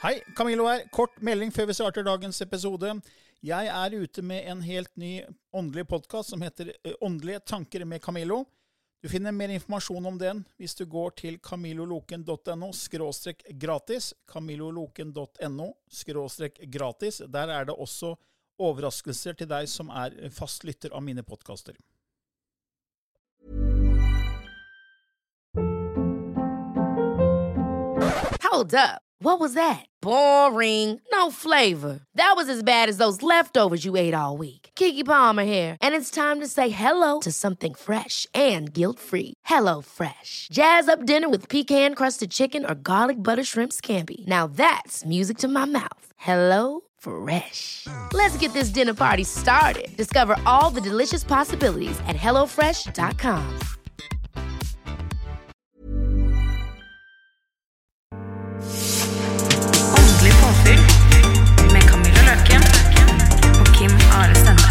Hei, Camilo her. Kort melding før vi starter dagens episode. Jeg ute med en helt ny åndelig podcast som heter Åndelige tanker med Camilo. Du finner mer informasjon om den hvis du går til camiloloken.no/gratis, camiloloken.no/gratis. Der det også overraskelser til deg som fast lytter av mine podcaster. Hold up. What was that? Boring. No flavor. That was as bad as those leftovers you ate all week. Keke Palmer here, and it's time to say hello to something fresh and guilt-free. Hello Fresh. Jazz up dinner with pecan-crusted chicken or garlic butter shrimp scampi. Now that's music to my mouth. Hello Fresh. Let's get this dinner party started. Discover all the delicious possibilities at hellofresh.com. Med Camilla Løken og Kim Are Stende.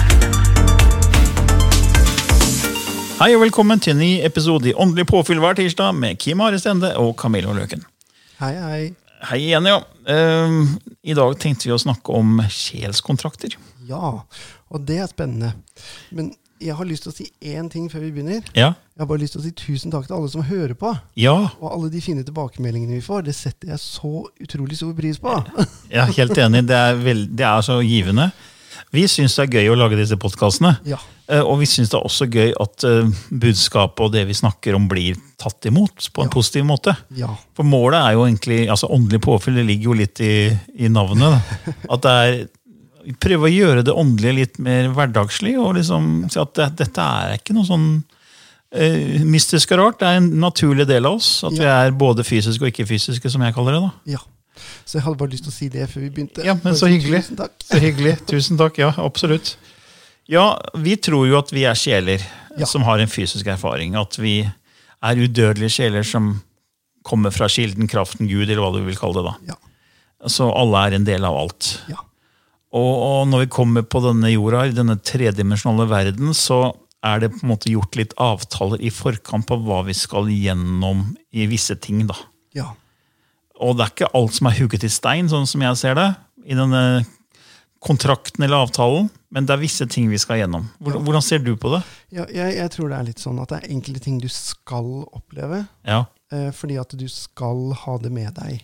Hei og velkommen til en ny episode i Åndelig påfyll hver tirsdag med Kim Are Stende og Camilla Løken. Hei, hei. Hei igjen, ja. I dag tenkte vi å snakke om sjelskontrakter. Ja, og det spennende. Men jeg har lyst til å si en ting før vi begynner. Ja. Jeg har bare lyst til å si tusen takk til alle som hører på. Ja. Og alle de fine tilbakemeldingene vi får, det setter jeg så utrolig stor pris på. Jeg er helt enig, det så givende. Vi synes det gøy å lage disse podcastene, Ja. Og vi synes det også gøy at budskapet og det vi snakker om blir tatt imot på en positiv måte. Ja. For målet jo egentlig, altså åndelig påfyll, det ligger jo litt i navnet, da. At det prøve å gjøre det åndelige litt mer hverdagslig, og liksom si at dette ikke noe sånn mystisk og rart. Det en naturlig del av oss, at vi både fysiske og ikke-fysiske, som jeg kaller det da. Ja. Så jeg hadde bare lyst til å si det før vi begynte. Ja, men så hyggelig. Tusen takk. Så hyggelig. Tusen takk, ja, absolutt. Ja, vi tror jo at vi sjeler som har en fysisk erfaring, at vi udødelige sjeler som kommer fra kilden, kraften, Gud, eller hva du vil kalle det da. Ja. Så alle en del av alt. Ja. Og når vi kommer på denne jorda, i denne tredimensjonale verden, så det på en måte gjort litt avtaler i forkant på hva vi skal gjennom i visse ting da. Ja. Og det ikke alt som hugget i stein, sånn som jeg ser det, i denne kontrakten eller avtalen, men det visse ting vi skal gjennom. Hvordan ser du på det? Ja, jeg tror det litt sånn at det enkelte ting du skal oppleve, fordi at du skal ha det med deg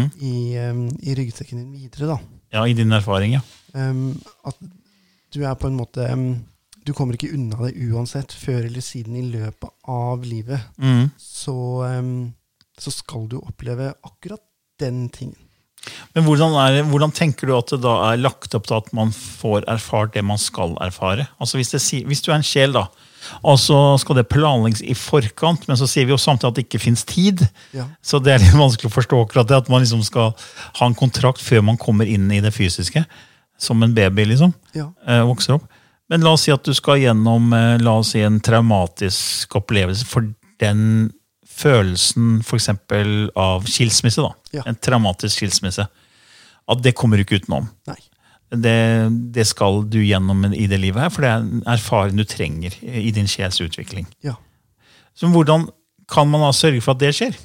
i ryggsekken din videre da. Ja, i din erfaring, ja. At du på en måte, du kommer ikke unna det uansett, før eller siden i løpet av livet, så skal du oppleve akkurat den tingen. Men hvordan tenker du at det da lagt opp til at man får erfart det man skal erfare? Altså hvis du en sjel da, og så skal det planlegges i forkant, men så sier vi jo samtidig at det ikke finnes tid, så det litt vanskelig å forstå akkurat det, at man liksom skal ha en kontrakt før man kommer inn i det fysiske, som en baby liksom, vokser opp. Men la oss si at du skal gjennom, la oss si en traumatisk opplevelse for den følelsen for eksempel av skilsmisse da, en traumatisk skilsmisse, at det kommer ikke utenom. Nei. Det skal du gjennom i det livet her, for det en erfaring du trenger i din sjels utvikling. Ja. Så hvordan kan man da sørge for at det skjer?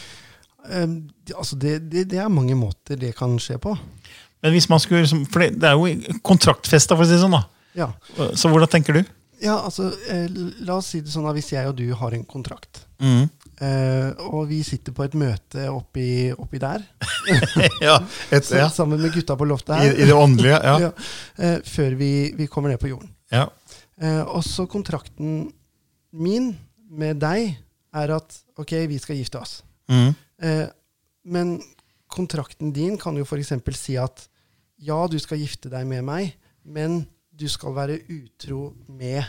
Altså det mange måter det kan skje på. Men hvis man skulle, for det jo kontraktfesta for å si det sånn da. Ja. Så hvordan tenker du? Ja, altså, la oss si det sånn at hvis jeg og du har en kontrakt, og vi sitter på et møte oppi der, sammen med gutta på loftet her, I det åndelige, før vi kommer ned på jorden. Ja. Og så kontrakten min med deg at, ok, vi skal gifte oss. Men kontrakten din kan jo for eksempel si at, ja, du skal gifte deg med meg, men du skal være utro med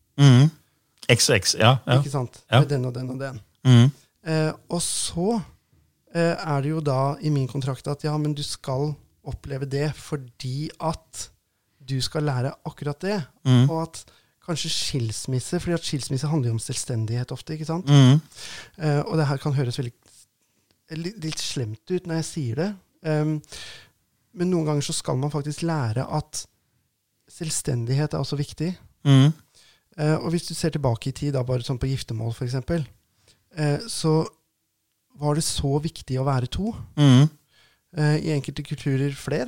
XX, ja. Ikke sant? Med den og den og den. Og så det jo da i min kontrakt at ja, men du skal oppleve det fordi at du skal lære akkurat det. Og at kanskje skilsmisse, fordi at skilsmisse handler jo om selvstendighet ofte, ikke sant? Og det her kan høres litt slemt ut når jeg sier det. Men noen ganger så skal man faktisk lære at selvstendighet også viktig. Og hvis du ser tilbake i tid, da, bare sånn på giftermål for eksempel, så var det så viktig å være to. I enkelte kulturer fler.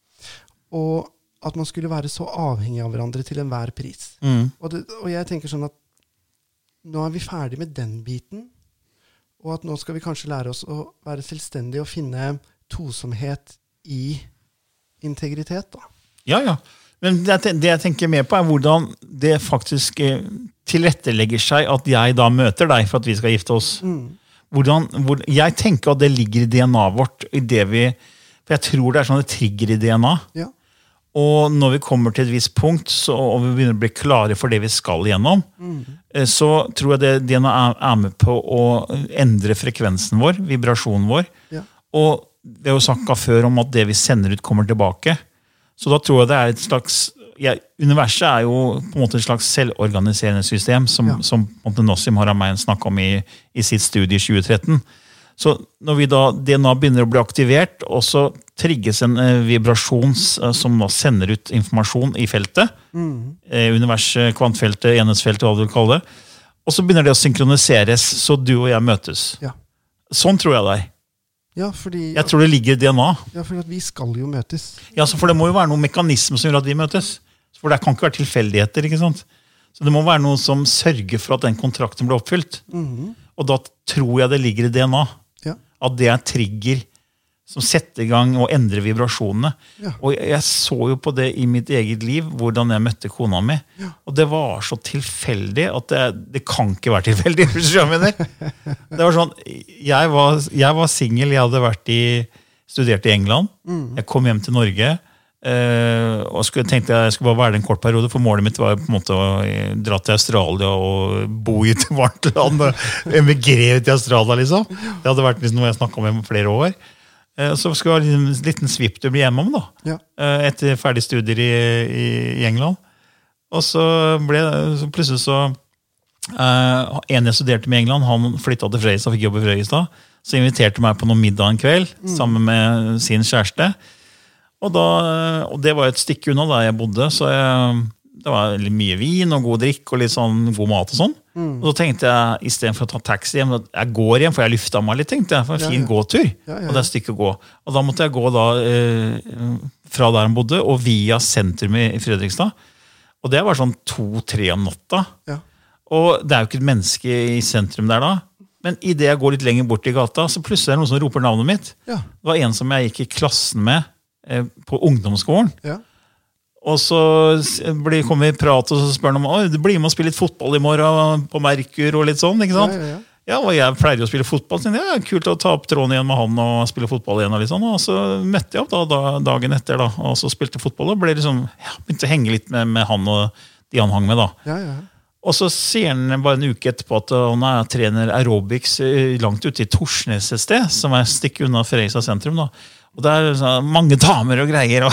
Og at man skulle være så avhengig av hverandre til enhver pris. Og jeg tenker sånn at nå vi ferdig med den biten, og at nå skal vi kanskje lære oss å være selvstendige og finne tosomhet i integritet da. Ja. Men det jeg tenker mer på hvordan det faktisk tilrettelegger seg at jeg da møter deg for at vi skal gifte oss. Jeg tenker at det ligger i DNA-et vårt, i det for jeg tror det sånn det trigger i DNA. Ja. Og når vi kommer til et visst punkt, og vi begynner å bli klare for det vi skal gjennom, så tror jeg det DNA med på å endre frekvensen vår, vibrasjonen vår. Ja. Og det er jo sagt før om at det vi sender ut kommer tilbake. Så da tror jeg det et slags universet jo på en måte et slags selvorganiserende system som på en måte Nassim Haramein snakket om i sitt studie i 2013. Så når vi da DNA begynner å bli aktivert, og så trigges en vibrasjon som da sender ut informasjon i feltet, universet, kvantfeltet, enhetsfeltet, hva du vil kalle det, og så begynner det å synkroniseres, så du og jeg møtes. Ja. Sånn tror jeg det Ja, fordi... Jeg tror det ligger i DNA. Ja, for at vi skal jo møtes. Ja, for det må jo være noen mekanisme som gjør at vi møtes. For det kan ikke være tilfeldigheter, ikke sant? Så det må være noe som sørger for at den kontrakten blir oppfylt. Og da tror jeg det ligger i DNA. Ja. At det trigger som setter i gang og endrer vibrasjonene. Ja. Og jeg så jo på det i mitt eget liv, hvordan jeg møtte kona mi. Ja. Og det var så tilfeldig at det kan ikke være tilfeldig, hvis du skjønner. Det var sånn, jeg var single, jeg hadde studert i England. Jeg kom hjem til Norge, og tenkte jeg skulle bare være det en kort periode, for målet mitt var på en måte å dra til Australia og bo i et varmt land, og emigrere til Australia, liksom. Det hadde vært liksom noe jeg snakket om i flere år. Så skulle jeg ha en liten svipptur bli hjemme om da, etter ferdig studier i England. Og så plutselig en jeg studerte med i England, han flyttet til Fredrikstad, fikk jobb i Fredrikstad, så inviterte meg på noen middag en kveld, sammen med sin kjæreste. Og det var et stykke unna der jeg bodde, så det var litt mye vin og god drikk og litt sånn god mat og sånn. Og så tenkte jeg, i stedet for å ta taxi hjem, jeg går hjem, for jeg lyftet meg litt, tenkte jeg, for en fin gåtur. Og det et stykke å gå. Og da måtte jeg gå da, fra der han bodde, og via sentrum i Fredrikstad. Og det var sånn 2-3 om natta. Ja. Og det jo ikke et menneske i sentrum der da. Men i det jeg går litt lenger bort i gata, så plutselig det noen som roper navnet mitt. Ja. Det var en som jeg gikk i klassen med på ungdomsskolen. Ja. Og så kommer vi i prat, og så spør han om du blir med å spille litt fotball i morgen på Merkur og litt sånn, ikke sant? Ja, og jeg pleier jo å spille fotball, så det kult å ta opp tråden igjen med han og spille fotball igjen og litt sånn, og så møtte jeg opp da, dagen etter da, og så spilte fotball, og ble liksom, begynte å henge litt med han og de han hang med da. Og så sier han bare en uke etterpå at han trener aerobics langt ute i Torsnes et sted, som et stykke unna Fredrikstad sentrum da. Og det sånn, mange damer og greier.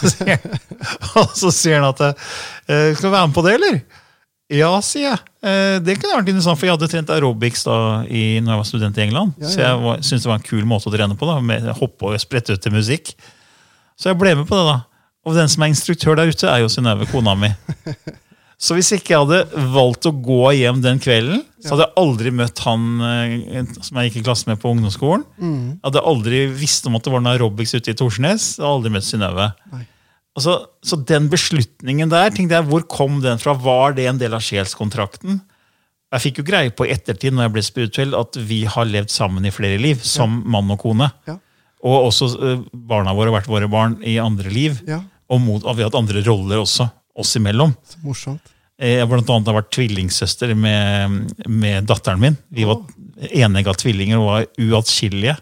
Og så sier han at skal du være med på det, eller? Ja, sier jeg. Det kunne vært interessant, for jeg hadde trent aerobics da, når jeg var student i England. Så jeg syntes det var en kul måte å trene på, da, med hoppe og sprette ut til musikk. Så jeg ble med på det da. Og den som instruktør der ute jo Synnøve, kona mi. Så hvis ikke jeg hadde valgt å gå hjem den kvelden, så hadde jeg aldri møtt han som jeg gikk i klasse med på ungdomsskolen. Jeg hadde aldri visst om at det var noen aerobics ute i Torsnes. Jeg hadde aldri møtt Synnøve. Så den beslutningen der, tenkte jeg, hvor kom den fra? Var det en del av sjelskontrakten? Jeg fikk jo greie på i ettertid, når jeg ble spirituell, at vi har levd sammen i flere liv, som mann og kone. Og også barna våre har vært våre barn i andre liv. Og vi har hatt andre roller også, oss imellom. Så morsomt. Jeg blant annet har vært tvillingsøster med datteren min. Vi var enige av tvillinger og var uatskillige.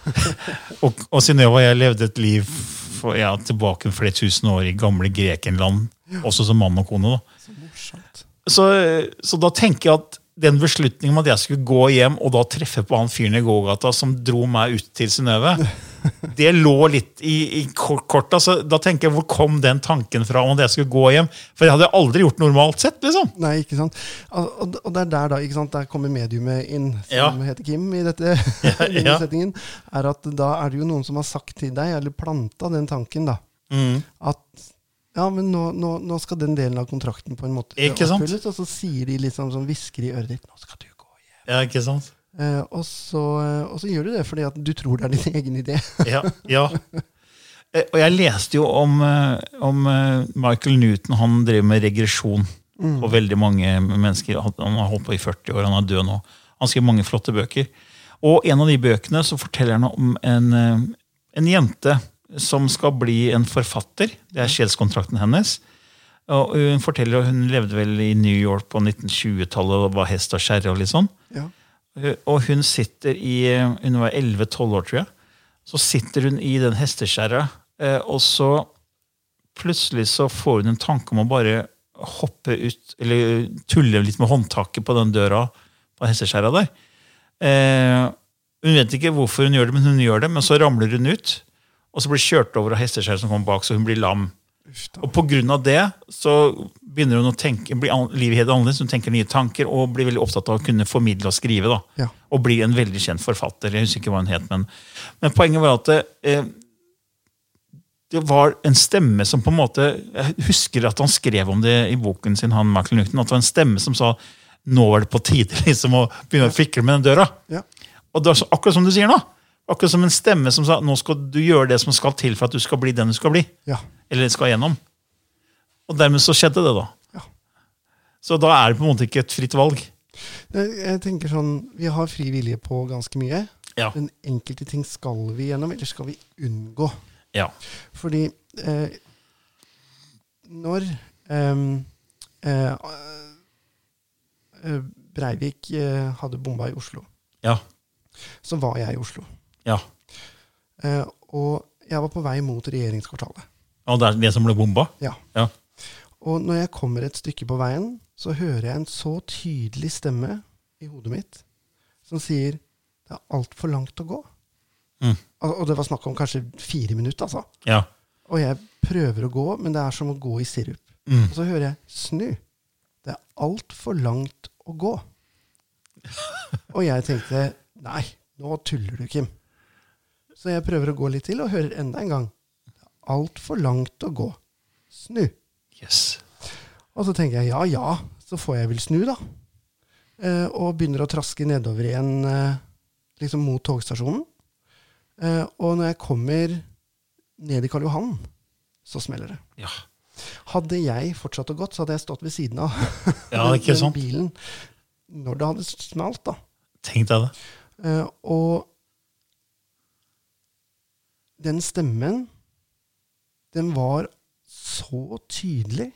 og Synnøve og jeg levde et liv tilbake flere tusen år i gamle Grekenland, også som mann og kone. Da. Så morsomt. Så da tenker jeg at den beslutningen om at jeg skulle gå hjem og da treffe på han fyren i gågata som dro meg ut til Synnøve, det lå litt i kort. Altså, da tenker jeg, hvor kom den tanken fra om at jeg skulle gå hjem? For jeg hadde aldri gjort normalt sett, liksom. Nei, ikke sant. Og det der da, ikke sant, der kommer mediumet inn, som heter Kim i dette settingen, at da det jo noen som har sagt til deg, eller plantet den tanken da, at men nå skal den delen av kontrakten på en måte oppfylles, og så sier de liksom, som visker i øret ditt, nå skal du gå hjem. Ja, ikke sant? Og så gjør du det fordi at du tror det er din egen idé. Ja. Og jeg leste jo om Michael Newton, han drev med regresjon på veldig mange mennesker. Han har holdt på i 40 år, han er død nå. Han skrev mange flotte bøker. Og en av de bøkene så forteller han om en jente som skal bli en forfatter. Det er sjelskontrakten hennes. Og hun forteller at hun levde vel i New York på 1920-tallet og var hest og skjerre og litt sånn. Ja. Og hun sitter hun var 11-12 år, tror jeg. Så sitter hun i den hesteskjæra, og så plutselig så får hun en tanke om å bare hoppe ut, eller tulle litt med håndtaket på den døra på hesteskjæra der. Hun vet ikke hvorfor hun gjør det, men hun gjør det, men så ramler hun ut, og så blir kjørt over av hesteskjæra som kommer bak, så hun blir lam. Og på grunn av det så begynner hun å tenke, blir livet helt annerledes, hun tenker nye tanker og blir veldig opptatt av å kunne formidle og skrive da. Ja. Og bli en veldig kjent forfatter. Jeg husker ikke hva hun het, men poenget var at det var en stemme som på en måte, jeg husker at han skrev om det i boken sin, han Michael Newton, at det var en stemme som sa, nå er det på tide liksom, å begynne å fikle med den døra. Ja. Og det var akkurat som du sier nå, akkurat som en stemme som sa, nå skal du gjøre det som skal til for at du skal bli den du skal bli. Ja. Eller skal gjennom. Og dermed så skjedde det da. Ja. Så da er det på en måte ikke et fritt valg. Jeg tenker sånn, vi har fri vilje på ganske mye. Ja. Men enkelte ting skal vi gjennom, eller skal vi unngå. Ja. Fordi når Breivik hadde bomba i Oslo, ja. Så var jeg i Oslo. Ja. Og jeg var på vei mot regjeringskvartalet. Og det er det som ble bomba? Ja. Ja. Og når jeg kommer et stykke på veien, så hører jeg en så tydelig stemme i hodet mitt, som sier, det er alt for langt å gå. Og det var snakk om kanskje 4 minutter, altså. Ja. Og jeg prøver å gå, men det er som å gå i sirup. Og så hører jeg, snu. Det er alt for langt å gå. Og jeg tenkte, nei, nå tuller du, Kim. Så jeg prøver å gå litt til, og hører enda en gang, det er alt for langt å gå. Snu. Yes. Og så tenker jeg, ja, så får jeg vel snu da. Og begynner å traske nedover igjen, liksom mot togstasjonen. Og når jeg kommer ned i Karl Johan, så smeller det. Ja. Hadde jeg fortsatt å gått, så hadde jeg stått ved siden av den bilen når det hadde smalt da. Tenkte jeg det. Og den stemmen, den var så tydelig.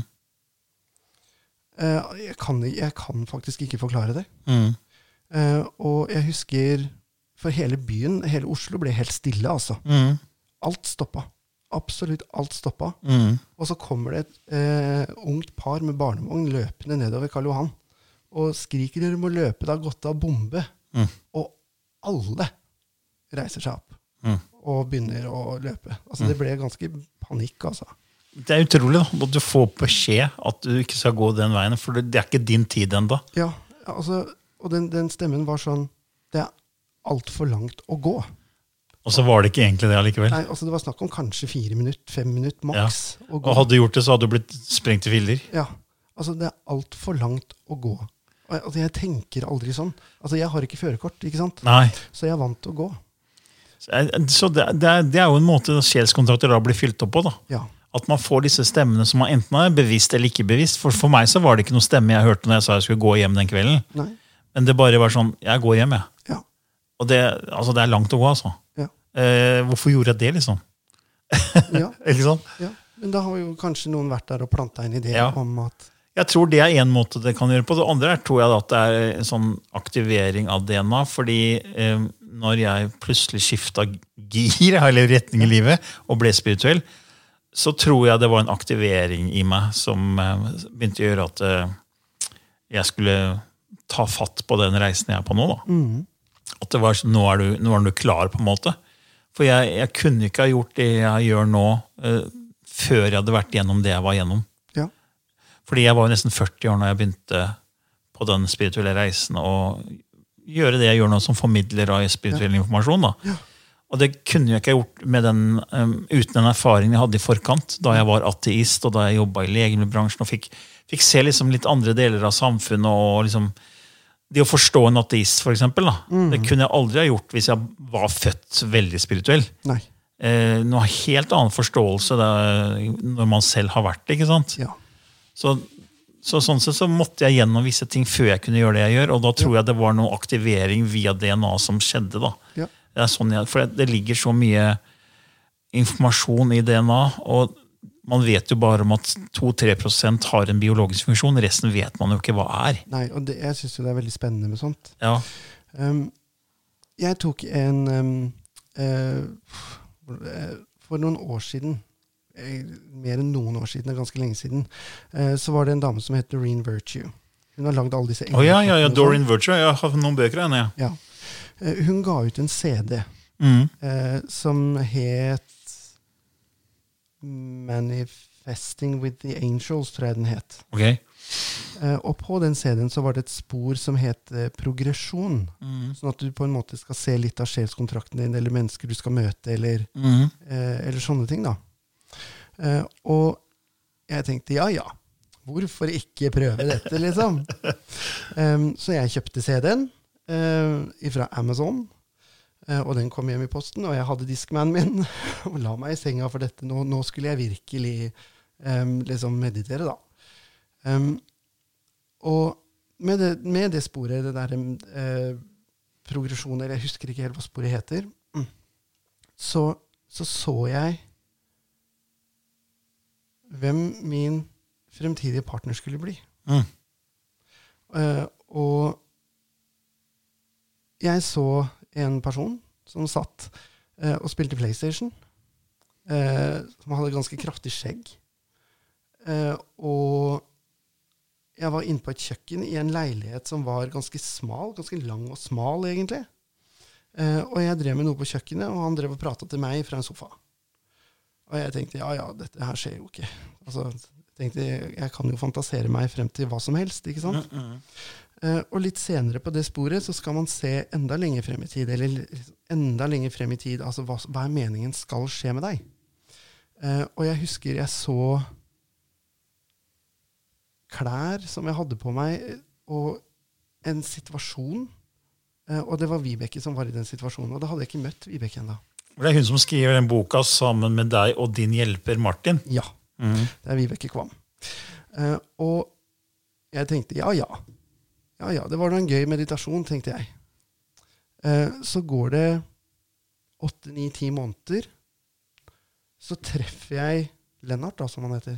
Jeg kan faktisk ikke forklare det. Og jeg husker, for hele byen, hele Oslo ble helt stille, altså. Alt stoppet. Absolutt alt stoppet. Og så kommer det et ungt par med barnevogn løpende nedover Karl Johan, og skriker, dere må løpe, det har gått av bombe. Og alle reiser seg opp og begynner å løpe. Altså, det ble ganske panikk, altså. Det er utrolig da, at du får beskjed at du ikke skal gå den veien, for det er ikke din tid enda. Ja, altså, og den stemmen var sånn, det er alt for langt å gå. Og så var det ikke egentlig det allikevel. Nei, altså det var snakk om kanskje 4 minutter, 5 minutter maks. Ja. Og hadde du gjort det, så hadde du blitt sprengt i filler. Ja, altså det er alt for langt å gå. Altså jeg tenker aldri sånn. Altså jeg har ikke førerkort, ikke sant? Nei. Så jeg er vant til å gå. Så det er jo en måte sjelskontrakter da blir fylt opp på da. Ja. At man får disse stemmene som man enten er bevisst eller ikke bevisst. For meg så var det ikke noe stemme jeg hørte når jeg sa jeg skulle gå hjem den kvelden. Nei. Men det bare var sånn, jeg går hjem, jeg. Ja. Og det er langt å gå, altså. Ja. Hvorfor gjorde jeg det, liksom? Ja. Ikke sant? Ja. Men da har jo kanskje noen vært der og plantet en idé om at... Jeg tror det er en måte det kan gjøre på. Det andre tror jeg at det er en sånn aktivering av DNA, fordi når jeg plutselig skiftet gir, eller retning i livet, og ble spirituell, så tror jeg det var en aktivering i meg som begynte å gjøre at jeg skulle ta fatt på den reisen jeg er på nå. Da. At det var sånn, nå er du klar på en måte. For jeg kunne ikke ha gjort det jeg gjør nå før jeg hadde vært gjennom det jeg var gjennom. Ja. Fordi jeg var jo nesten 40 år når jeg begynte på den spirituelle reisen og gjøre det jeg gjør nå som formidler av spirituell informasjon. Da. Ja. Og det kunne jeg ikke ha gjort med uten den erfaringen jeg hadde i forkant, da jeg var ateist, og da jeg jobbet i legemiddelbransjen, og fikk se liksom litt andre deler av samfunnet, og liksom det å forstå en ateist, for eksempel, da, det kunne jeg aldri ha gjort hvis jeg var født veldig spirituell. Nei. Noe helt annen forståelse når man selv har vært det, ikke sant? Ja. Så sånn sett så måtte jeg gjennom visse ting før jeg kunne gjøre det jeg gjør, og da tror jeg det var noe aktivering via DNA som skjedde da. Ja. Det sånn for det ligger så mye informasjon i DNA, og man vet jo bare om at 2-3% har en biologisk funksjon, resten vet man jo ikke hva Nei, og jeg synes jo det veldig spennende med sånt. Ja. Jeg tok for noen år siden, mer enn noen år siden, ganske lenge siden, så var det en dame som heter Doreen Virtue. Hun har laget alle disse ja, Doreen Virtue, jeg har noen bøker av henne. Ja. Hun ga ut en CD som het Manifesting with the Angels, tror jeg den het. Okay. Og på den CD-en så var det et spor som het progresjon, sånn at du på en måte skal se litt av sjelskontrakten din, eller mennesker du skal møte, eller sånne ting da. Og jeg tenkte, ja, hvorfor ikke prøve dette, liksom? Så jeg kjøpte CD-en fra Amazon, og den kom hjem i posten, og jeg hadde Discmanen min, og la meg i senga for dette. Nå skulle jeg virkelig liksom meditere, da. Og med det sporet, det der progresjon, eller jeg husker ikke helt hva sporet heter, så jeg hvem min fremtidige partner skulle bli. Og jeg så en person som satt og spilte PlayStation, som hadde ganske kraftig skjegg. Og jeg var inne på et kjøkken i en leilighet som var ganske smal, ganske lang og smal egentlig. Og jeg drev med noe på kjøkkenet, og han drev og pratet til meg fra en sofa. Og jeg tenkte, ja, dette her skjer jo ikke. Altså, jeg kan jo fantasere meg frem til hva som helst, ikke sant? Og litt senere på det sporet så skal man se enda lenger frem i tid, altså hva meningen skal skje med deg. Og jeg husker jeg så klær som jeg hadde på meg, og en situasjon, og det var Vibeke som var i den situasjonen, og da hadde jeg ikke møtt Vibeke enda. Det er hun som skriver den boka sammen med deg og din hjelper Martin. Ja, det er Vibeke Kvam. Og jeg tenkte, ja, det var en gøy meditasjon, tenkte jeg. Så går det 8, 9, 10 måneder, så treffer jeg Lennart, da, som han heter.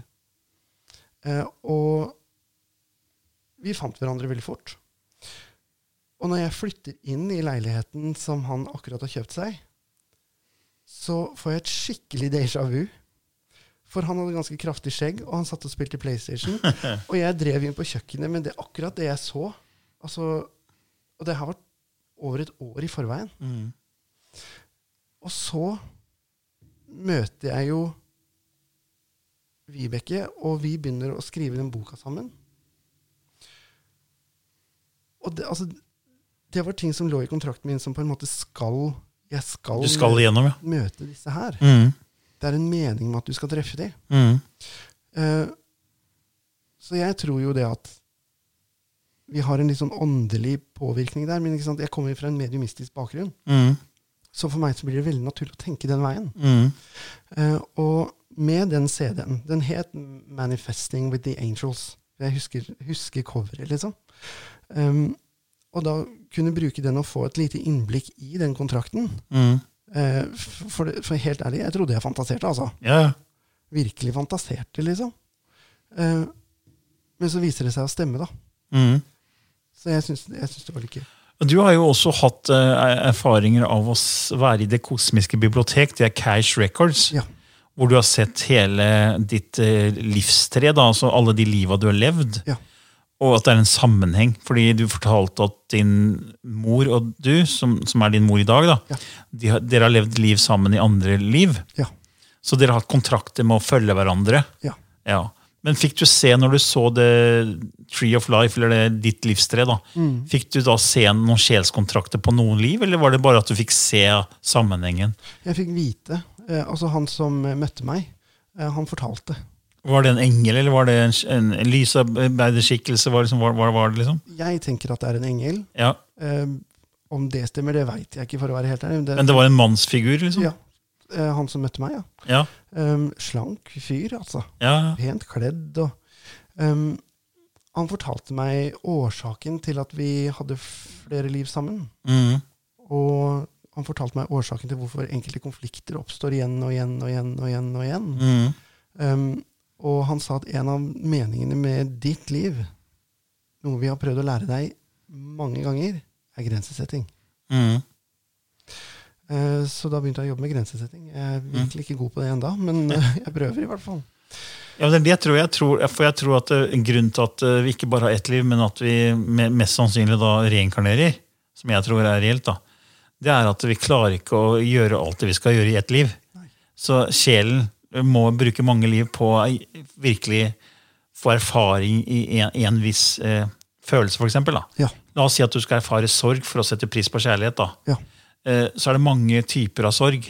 Og vi fant hverandre veldig fort. Og når jeg flytter inn i leiligheten som han akkurat har kjøpt seg, så får jeg et skikkelig déjà vu. For han hadde ganske kraftig skjegg, og han satt og spilte PlayStation. Og jeg drev inn på kjøkkenet, men det er akkurat det jeg så. Altså, og det har vært over et år i forveien. Og så møter jeg jo Vibeke, og vi begynner å skrive den boka sammen. Og det var ting som lå i kontrakten min som på en måte jeg skal igjennom, ja. Møte disse her. Det er en mening med at du skal treffe dem. Så jeg tror jo det at vi har en litt sånn åndelig påvirkning der, men ikke sant? Jeg kommer fra en mediumistisk bakgrunn. Så for meg så blir det veldig naturlig å tenke den veien. Og med den CD-en, den het Manifesting with the Angels. Jeg husker coveret, liksom. Og da kunne bruke den og få et lite innblikk i den kontrakten. For helt ærlig, jeg trodde jeg fantaserte, altså. Ja. Virkelig fantaserte, liksom. Men så viser det seg å stemme, da. Så jeg synes det var litt gøy. Du har jo også hatt erfaringer av å være i det kosmiske bibliotek, det er Cache Records, hvor du har sett hele ditt livstre, da, altså alle de livet du har levd. Ja. Og at det er en sammenheng, fordi du fortalte at din mor og du, som er din mor i dag, da, dere har levd liv sammen i andre liv. Ja. Så dere har hatt kontrakter med å følge hverandre. Ja. Men fikk du se, når du så det Tree of Life, eller det ditt livstre, da, fikk du da se noen sjelskontrakter på noen liv, eller var det bare at du fikk se sammenhengen? Jeg fikk vite, altså han som møtte meg, han fortalte. Var det en engel, eller var det en lysarbeiderskikkelse? Hva var det liksom? Jeg tenker at det en engel. Ja. Om det stemmer, det vet jeg ikke, for å være helt ærlig. Men det var en mannsfigur, liksom? Ja. Han som møtte meg, ja. Ja. Slank fyr, altså. Ja. Pent kledd. Og, han fortalte meg årsaken til at vi hadde flere liv sammen. Og han fortalte meg årsaken til hvorfor enkelte konflikter oppstår igjen og igjen og igjen og igjen og igjen. Og han sa at en av meningene med ditt liv, noe vi har prøvd å lære deg mange ganger, grensesetting. Så da begynte jeg å jobbe med grensesetting. Jeg virkelig ikke god på det enda, men jeg prøver i hvert fall. Ja, det tror jeg tror at grunnen til at vi ikke bare har ett liv, men at vi mest sannsynlig da reinkarnerer, som jeg tror reelt da, det at vi klarer ikke å gjøre alt det vi skal gjøre i ett liv. Nei. Så sjelen må bruke mange liv på å virkelig få erfaring i en viss følelse, for eksempel. Da. Ja. La oss si at du skal erfare sorg for å sette pris på kjærlighet. Da. Ja. Så det mange typer av sorg,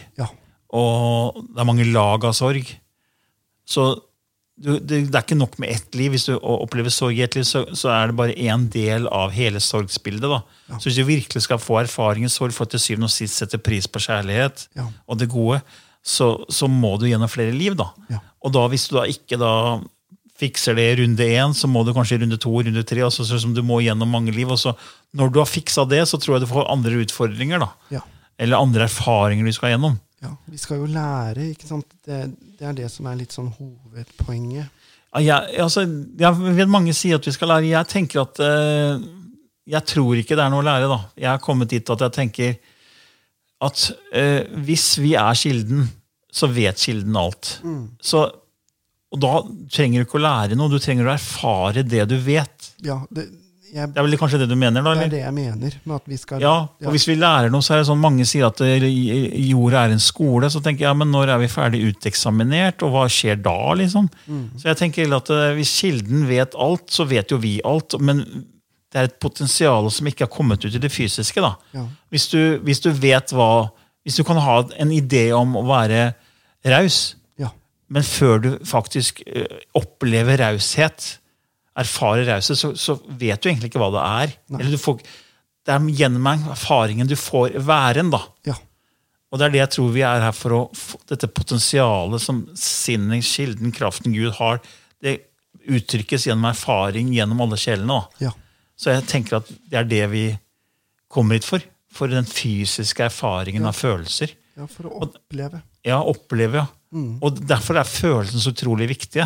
og det mange lag av sorg. Så det ikke nok med ett liv. Hvis du opplever sorg i ett liv, så det bare en del av hele sorgsbildet. Da. Ja. Så hvis du virkelig skal få erfaring i sorg for at til syvende og sist sette pris på kjærlighet og det gode, så må du gjennom flere liv. Da. Ja. Og da, hvis du da ikke da fikser det i runde 1, så må du kanskje i runde 2, runde 3, altså, så du må gjennom mange liv. Og så, når du har fikset det, så tror jeg du får andre utfordringer. Da. Ja. Eller andre erfaringer du skal gjennom. Ja, vi skal jo lære, ikke sant? Det det som litt sånn hovedpoenget. Ja, jeg vet mange sier at vi skal lære. Jeg tenker at jeg tror ikke det noe å lære. Da. Jeg har kommet dit at jeg tenker at hvis vi kilden, så vet kilden alt. Så, og da trenger du ikke å lære noe, du trenger å erfare det du vet. Ja, det er vel kanskje det du mener, da? Eller? Det det jeg mener. Med at vi skal, og hvis vi lærer noe, så det sånn, mange sier at jorda en skole, så tenker jeg, men når vi ferdig uteksaminert, og hva skjer da, liksom? Så jeg tenker at hvis kilden vet alt, så vet jo vi alt, men det et potensial som ikke har kommet ut i det fysiske, da. Ja. Hvis du vet hvis du kan ha en idé om å være raus, men før du faktisk opplever raushet, erfare rause, så vet du egentlig ikke hva det Eller det gjennom erfaringen du får væren, da. Ja. Og det det jeg tror vi her for å få dette potensialet som sinnet, kilden, kraften Gud har, det uttrykkes gjennom erfaring gjennom alle sjelene. Da. Ja. Så jeg tenker at det det vi kommer hit for den fysiske erfaringen av følelser. Ja, for å oppleve. Oppleve, Og derfor følelsen så utrolig viktige.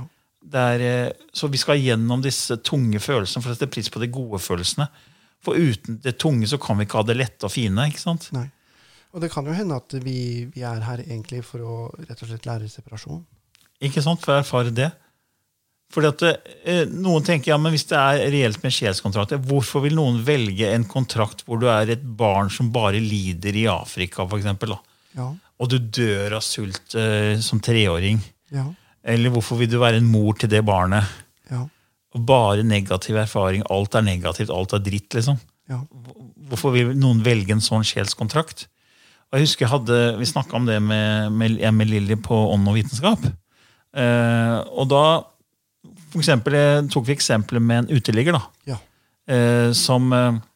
Så vi skal gjennom disse tunge følelsene for å sette pris på de gode følelsene. For uten det tunge så kan vi ikke ha det lette og fine, ikke sant? Nei. Og det kan jo hende at vi her egentlig for å rett og slett lære separasjon. Ikke sant, for å erfare det. Fordi at noen tenker, men hvis det reelt med sjelskontrakter, hvorfor vil noen velge en kontrakt hvor du et barn som bare lider i Afrika, for eksempel, da? Ja. Og du dør av sult som 3-åring? Ja. Eller hvorfor vil du være en mor til det barnet? Ja. Og bare negativ erfaring. Alt negativt, alt dritt, liksom. Ja. Hvorfor vil noen velge en sånn sjelskontrakt? Og jeg husker vi snakket om det med Lilly på Ånd og vitenskap. Og da for eksempel, tok vi eksempler med en uteligger, da. Ja. Som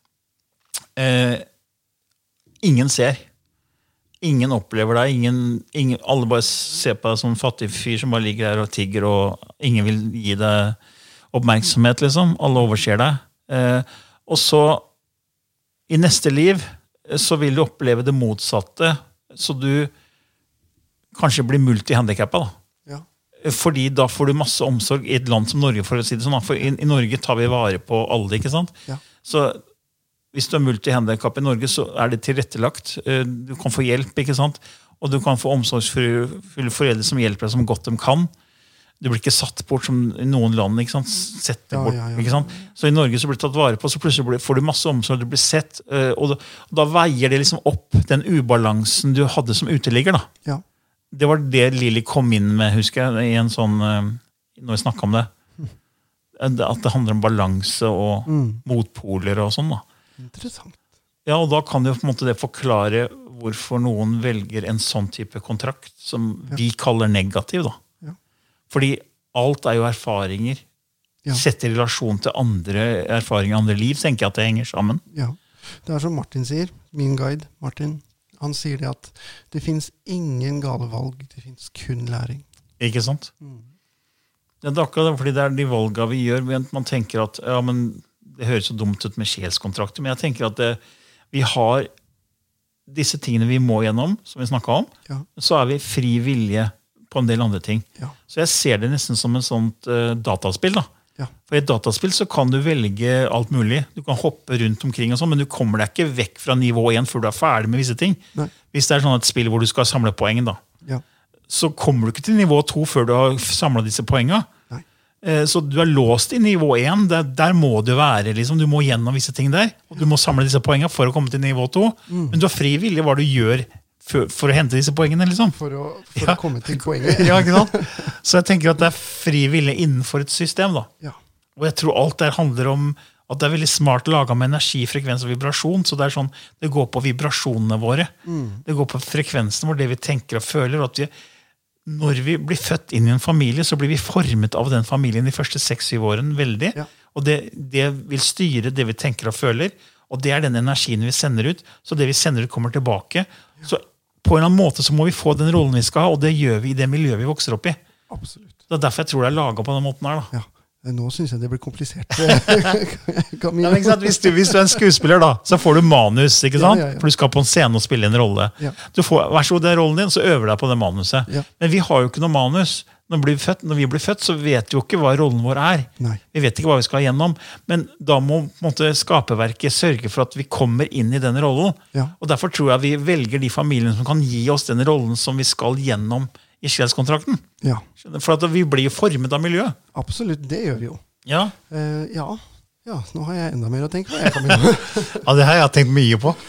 ingen ser. Ingen opplever deg, alle bare ser på deg som en fattig fyr som bare ligger her og tigger, og ingen vil gi deg oppmerksomhet, liksom. Alle overser deg. Og så, i neste liv, så vil du oppleve det motsatte, så du kanskje blir multihandikappet, da. Ja. Fordi da får du masse omsorg i et land som Norge, for å si det sånn. For i Norge tar vi vare på alle, ikke sant? Ja. Så hvis du multihandikapp i Norge, så det tilrettelagt. Du kan få hjelp, ikke sant? Og du kan få omsorgsfulle foreldre som hjelper deg som godt de kan. Du blir ikke satt bort som i noen land, ikke sant? Ikke sant? Så i Norge så blir du tatt vare på, så plutselig får du masse omsorg, du blir sett, og da veier det liksom opp den ubalansen du hadde som uteligger, da. Ja. Det var det Lilly kom inn med, husker jeg, i en sånn, når vi snakket om det. At det handler om balanse og motpoler og sånn, da. Interessant. Ja, og da kan jo på en måte det forklare hvorfor noen velger en sånn type kontrakt som vi kaller negativ, da. Ja. Fordi alt jo erfaringer. Sett i relasjon til andre erfaringer, andre liv, tenker jeg at det henger sammen. Ja, det som Martin sier, min guide, Martin, han sier det at det finnes ingen gale valg, det finnes kun læring. Ikke sant? Det akkurat fordi det de valgene vi gjør, man tenker at ja, men det høres så dumt ut med sjelskontrakter, men jeg tenker at vi har disse tingene vi må gjennom, som vi snakket om, så vi fri vilje på en del andre ting. Så jeg ser det nesten som en sånt dataspill da. For i et dataspill så kan du velge alt mulig. Du kan hoppe rundt omkring og sånn, men du kommer deg ikke vekk fra nivå 1 før du ferdig med visse ting. Hvis det sånn et spill hvor du skal samle poeng da, så kommer du ikke til nivå 2 før du har samlet disse poengene. Så du låst i nivå 1, der må du være, liksom. Du må gjennom visse ting der, og du må samle disse poengene for å komme til nivå 2. Men du har fri vilje hva du gjør for å hente disse poengene, liksom. For å komme til poenget. Ja, ikke sant? Så jeg tenker at det fri vilje innenfor et system, da. Og jeg tror alt der handler om at det veldig smart laget med energi, frekvens og vibrasjon, så det sånn, det går på vibrasjonene våre. Det går på frekvensen vår, det vi tenker og føler, og at når vi blir født inn i en familie, så blir vi formet av den familien de første 6-7 årene veldig, og det vil styre det vi tenker og føler, og det den energien vi sender ut, så det vi sender ut kommer tilbake. Så på en eller annen måte så må vi få den rollen vi skal ha, og det gjør vi i det miljøet vi vokser opp i. Absolutt. Det derfor jeg tror det laget på den måten her. Da. Nå synes jeg det blir komplisert. Hvis du en skuespiller, da, så får du manus, ikke sant? For du skal på en scene og spille en rolle. Du får, vær så god, det rollen din, så øver deg på det manuset. Men vi har jo ikke noe manus. Når vi blir født, så vet vi jo ikke hva rollen vår Vi vet ikke hva vi skal gjennom. Men da må på en måte, skaperverket sørge for at vi kommer inn i den rollen. Og derfor tror jeg vi velger de familiene som kan gi oss den rollen som vi skal gjennom i sjelskontrakten. For at vi blir jo formet av miljøet. Absolutt, det gjør vi jo. Ja, nå har jeg enda mer å tenke på. Det har jeg tenkt mye på.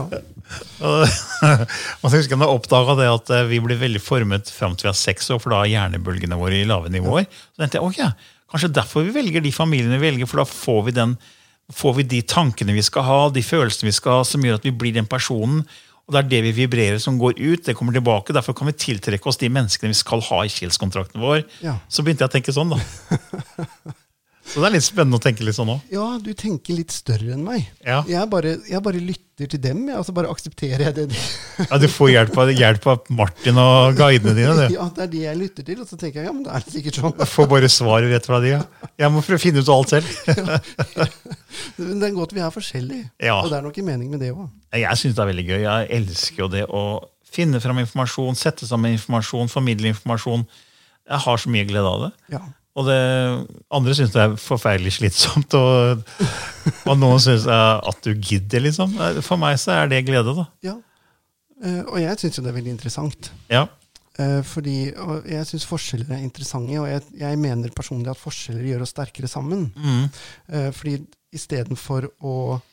Man skal huske at jeg oppdaget det at vi blir veldig formet frem til vi har 6 år, for da hjernebølgene våre i lave nivåer. Så tenkte jeg, kanskje derfor vi velger de familiene vi velger, for da får vi de tankene vi skal ha, de følelsene vi skal ha, som gjør at vi blir den personen, og det det vi vibrerer som går ut, det kommer tilbake, derfor kan vi tiltrekke oss de menneskene vi skal ha i sjelskontrakten vår. Så begynte jeg å tenke sånn da. Så det litt spennende å tenke litt sånn også. Ja, du tenker litt større enn meg. Jeg bare lytter til dem, og så bare aksepterer jeg det. Du får hjelp av Martin og guidene dine. Det. Ja, det det jeg lytter til, og så tenker jeg, men det det sikkert sånn. Jeg får bare svar rett fra de, Jeg må prøve å finne ut alt selv. Men det godt vi forskjellige, og det nok en mening med det også. Jeg synes det veldig gøy. Jeg elsker jo det å finne frem informasjon, sette sammen informasjon, formidle informasjon. Jeg har så mye glede av det. Og det andre synes det forferdelig slitsomt, og noen synes at du gidder, liksom. For meg så det glede, da. Ja, og jeg synes jo det veldig interessant. Fordi jeg synes forskjeller interessante, og jeg mener personlig at forskjeller gjør oss sterkere sammen. Fordi i stedet for å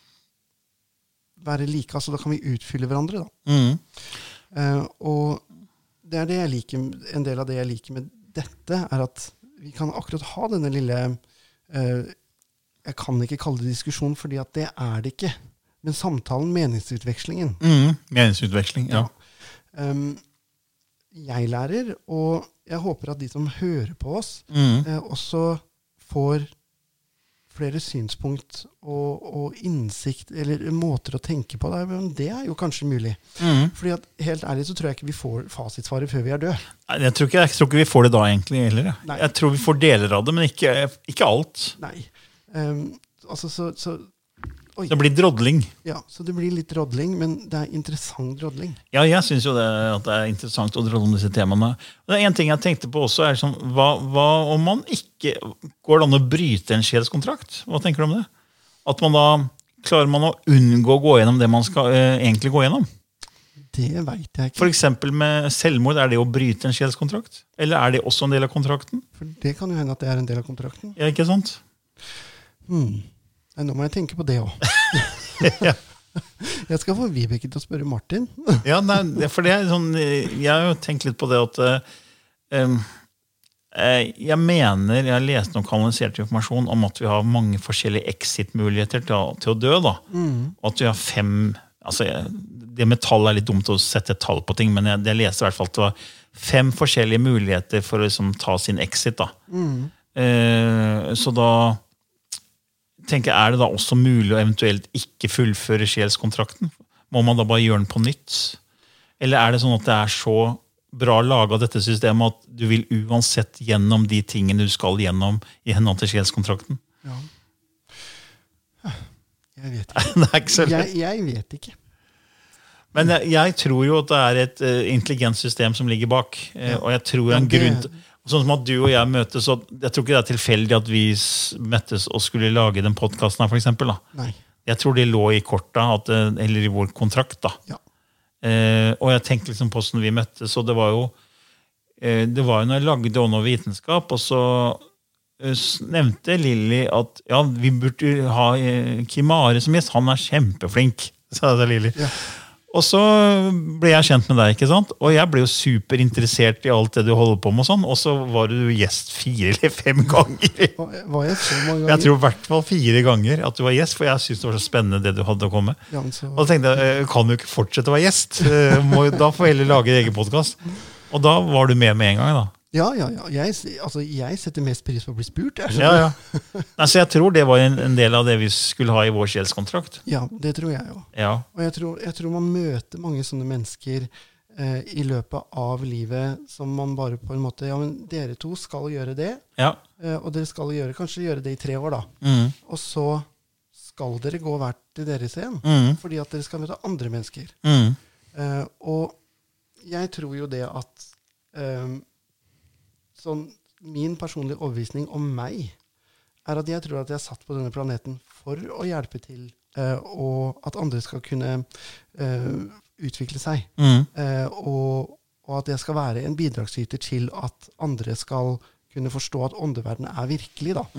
være like, så da kan vi utfylle hverandre, da. Og det det jeg liker, en del av det jeg liker med dette, at vi kan akkurat ha denne lille, jeg kan ikke kalle det diskusjon, fordi at det det ikke. Men samtalen, meningsutvekslingen. Meningsutveksling, ja. Jeg lærer, og jeg håper at de som hører på oss, også får flere synspunkt og innsikt, eller måter å tenke på det. Men det jo kanskje mulig. Fordi at helt ærlig så tror jeg ikke vi får fasitsvaret før vi død. Jeg tror ikke vi får det da egentlig heller. Jeg tror vi får deler av det, men ikke alt. Nei. Oi. Det blir drodling. Ja, så det blir litt drodling, men det interessant drodling. Ja, jeg synes jo at det interessant å drodle om disse temaene. Det en ting jeg tenkte på også, sånn, hva om man ikke går det an å bryte en sjelskontrakt? Hva tenker du om det? At man da, klarer man å unngå å gå gjennom det man skal egentlig gå gjennom? Det vet jeg ikke. For eksempel med selvmord, det å bryte en sjelskontrakt? Eller det også en del av kontrakten? For det kan jo hende at det en del av kontrakten. Ja, ikke sant? Nå må jeg tenke på det også. Jeg skal få Vibeke til å spørre Martin. Ja, for det sånn, jeg har jo tenkt litt på det at jeg mener, jeg leste noen kanalisert informasjon om at vi har mange forskjellige exit-muligheter til å dø, da. Og at vi har 5, altså det med tall litt dumt å sette tall på ting, men jeg leste I hvert fall at det var 5 forskjellige muligheter for å liksom, ta sin exit. Da. Så da tenker jeg, det da også mulig å eventuelt ikke fullføre sjelskontrakten? Må man da bare gjøre den på nytt? Eller det sånn at det så bra laget dette systemet at du vil uansett gjennom de tingene du skal gjennom I henhold til sjelskontrakten? Ja. Jeg vet ikke. Det ikke så lett. Jeg vet ikke. Men jeg tror jo at det et intelligent system som ligger bak. Og jeg tror en grunn til, sånn som at du og jeg møtes, og jeg tror ikke det tilfeldig at vi møttes og skulle lage den podcasten her, for eksempel. Da. Nei. Jeg tror det lå I korta, eller I vår kontrakt. Da. Ja. Og jeg tenkte liksom på hvordan vi møttes, og det var jo når jeg lagde Ånd og vitenskap, og så nevnte Lilly at ja, vi burde ha Kim Are som gjest, han kjempeflink, sa Lilly. Ja. Og så ble jeg kjent med deg, ikke sant? Og jeg ble jo superinteressert I alt det du holder på med og sånn, og så var du gjest 4 eller 5 ganger. Var jeg så mange ganger? Jeg tror I hvert fall 4 ganger at du var gjest, for jeg synes det var så spennende det du hadde å komme. Ja, så... Og så tenkte jeg, kan du ikke fortsette å være gjest? Da får jeg heller lage egen podcast. Og da var du med en gang da. Ja. Jeg setter mest pris på å bli spurt. Ja. Nei, så jeg tror det var en del av det vi skulle ha I vår sjelskontrakt. Ja, det tror jeg jo. Ja. Og jeg tror man møter mange sånne mennesker I løpet av livet som man bare på en måte, ja, men dere to skal gjøre det, og dere skal kanskje gjøre det I 3 år da. Og så skal dere gå hvert til deres igjen, fordi at dere skal møte andre mennesker. Og jeg tror jo det at sånn, min personlige overbevisning om meg at jeg tror at jeg satt på denne planeten for å hjelpe til og at andre skal kunne utvikle seg og at jeg skal være en bidragsyter til at andre skal kunne forstå at åndeverdenen virkelig da.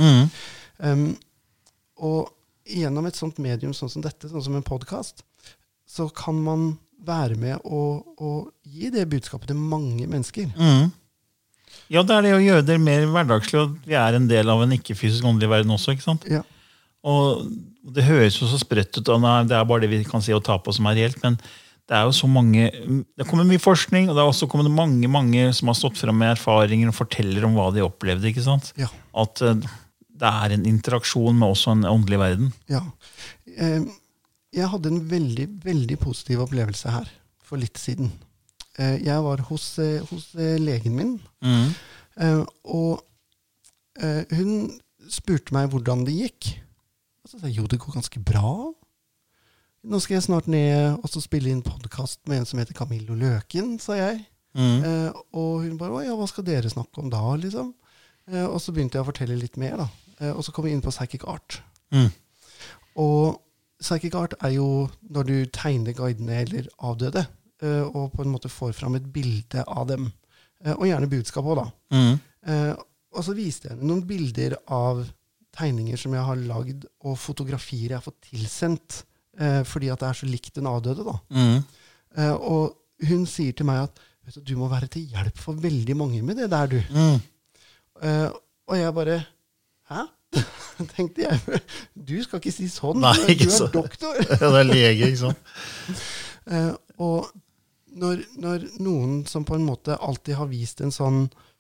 Og gjennom et sånt medium sånn som dette, sånn som en podcast, så kan man være med og gi det budskapet til mange mennesker. Ja, det det å gjøre det mer hverdagslig, og vi en del av en ikke-fysisk åndelig verden også, ikke sant? Ja. Og det høres jo så sprøtt ut, og det bare det vi kan si og ta på som reelt, men det jo så mange, det kommer mye forskning, og det også kommet mange som har stått frem med erfaringer og forteller om hva de opplevde, ikke sant? Ja. At det en interaksjon med også en åndelig verden. Ja. Jeg hadde en veldig, veldig positiv opplevelse her for litt siden. Jeg var hos legen min, og hun spurte meg hvordan det gikk. Og så sa jeg, jo, det går ganske bra. Nå skal jeg snart ned og så spille inn podcast med en som heter Camillo Løken, sa jeg. Og hun bare, ja, hva skal dere snakke om da, liksom? Og så begynte jeg å fortelle litt mer, da. Og så kom jeg inn på Psychic Art. Og Psychic Art jo når du tegner guidene eller avdøde, og på en måte får fram et bilde av dem. Og gjerne budskap også, da. Og så viste jeg noen bilder av tegninger som jeg har lagd, og fotografier jeg har fått tilsendt, fordi at det så likt den avdøde, da. Og hun sier til meg at vet du må være til hjelp for veldig mange med det der, du. Og jeg bare, hæ? Tenkte jeg, du skal ikke si sånn. Nei, ikke du doktor. Ja, det lege, ikke sant? Og når noen som på en måte alltid har vist en sånn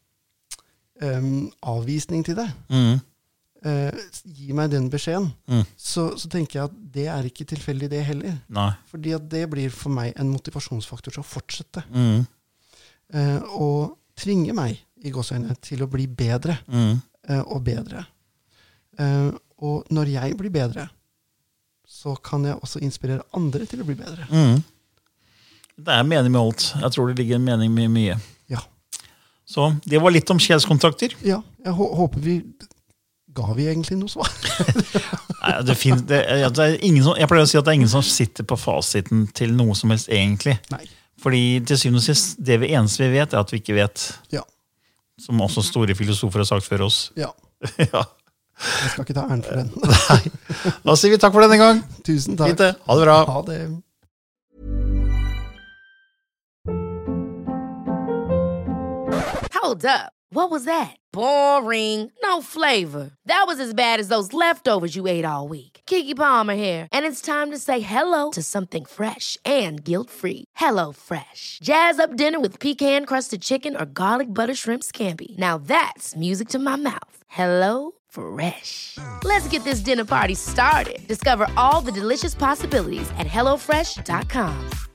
avvisning til det, gi meg den beskjeden, så tenker jeg at det ikke tilfeldig det heller. Nei. Fordi at det blir for meg en motivasjonsfaktor til å fortsette. Og tvinge meg I gåseøyne til å bli bedre og bedre. Og når jeg blir bedre, så kan jeg også inspirere andre til å bli bedre. Det mening med alt. Jeg tror det ligger en mening med mye. Ja. Så det var litt om sjelskontrakter. Ja, jeg håper ga vi egentlig noe svar? Nei, det ingen som, jeg pleier å si at det ingen som sitter på fasiten til noe som helst egentlig. Nei. Fordi til syvende og sist, det eneste vi vet at vi ikke vet. Ja. Som også store filosofer har sagt før oss. Ja. Ja. Jeg skal ikke ta æren for den. Nei. Da sier vi takk for denne gang. Tusen takk. Fint. Ha det bra. Ha det. Hold up. What was that? Boring. No flavor. That was as bad as those leftovers you ate all week. Keke Palmer here, and it's time to say hello to something fresh and guilt-free. Hello Fresh. Jazz up dinner with pecan-crusted chicken or garlic butter shrimp scampi. Now that's music to my mouth. Hello Fresh. Let's get this dinner party started. Discover all the delicious possibilities at hellofresh.com.